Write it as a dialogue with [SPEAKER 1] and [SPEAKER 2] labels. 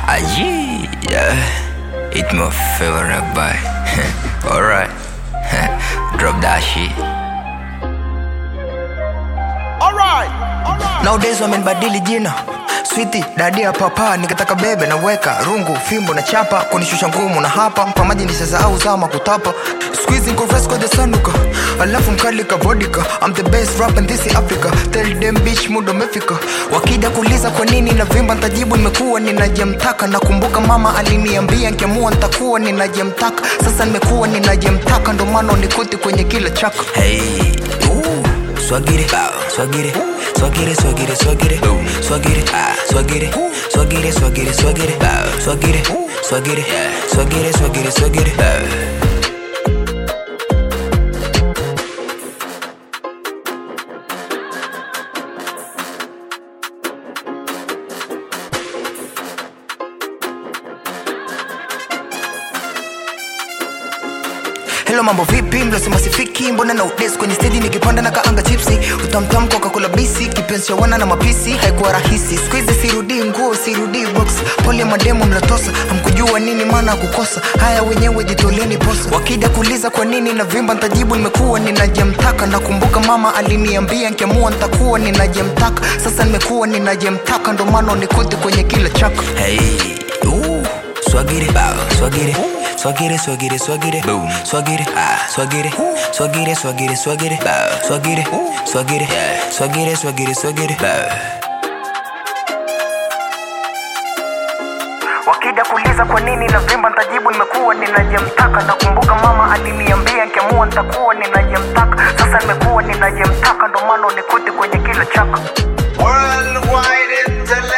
[SPEAKER 1] Yeah, it's my favorite boy. Alright, drop that shit.
[SPEAKER 2] Alright.
[SPEAKER 3] Nowadays wamenibadili jina Sweetie, dadia papa, nikataka bebe na weka rungu, fimbo na chapa, kunishusha ngumu na hapa mpamaji ni sasa au zama kutapa. Squeezing go fresh kwa the sanuka, alafu mkali ka vodka. I'm the best rapper in this Africa. Tell them bitch mudo mefika. Wakija kuuliza kwa nini na vimba nitajibu nimekuwa ninajemtaka. Nakumbuka mama aliniambia nikiamua nitakuwa ninajemtaka. Sasa nimekuwa ninajemtaka, ndo maana unikuti kwenye kila chaka.
[SPEAKER 1] Hey, swagire, swagire, swagire, swagire, swagire, swagire, swagire, swagire, swagire, swagire, swagire, swagire, swagire, swagire, swagire.
[SPEAKER 3] Hello mambo vipi, mlosema sifiki, mbona na udes kwenye stage nikipanda na kaanga chipsi. Utamtam Coca-Cola bisi, kipenzi cha wana na mapisi, haikuwa rahisi. Squeeze sirudi nguo, sirudi box, pole mademo mlatosa, hamkujua nini maana kukosa. Haya wenyewe jitoleni posa. Wakija kuuliza kwa nini na vimba nitajibu nimekuwa ninajemtaka. Nakumbuka mama aliniambia nikiamua nitakuwa ninajemtaka. Sasa nimekuwa ninajemtaka, ndo maana unikuti kwenye kila chaka.
[SPEAKER 1] Hey, swagire, swagire, swagire, swagire, swagire, swagire, swagire, swagire, swagire, swagire, swagire, swagire, swagire, swagire, swagire.
[SPEAKER 3] Wakija kuuliza kwa nini na vimba nitajibu nimekuwa ninajemtaka. Nakumbuka mama aliniambia nikiamua nitakuwa ninajemtaka. Sasa nimekuwa ninajemtaka, ndo maana unikuti kwenye kila chaka.
[SPEAKER 2] Worldwide intelligence.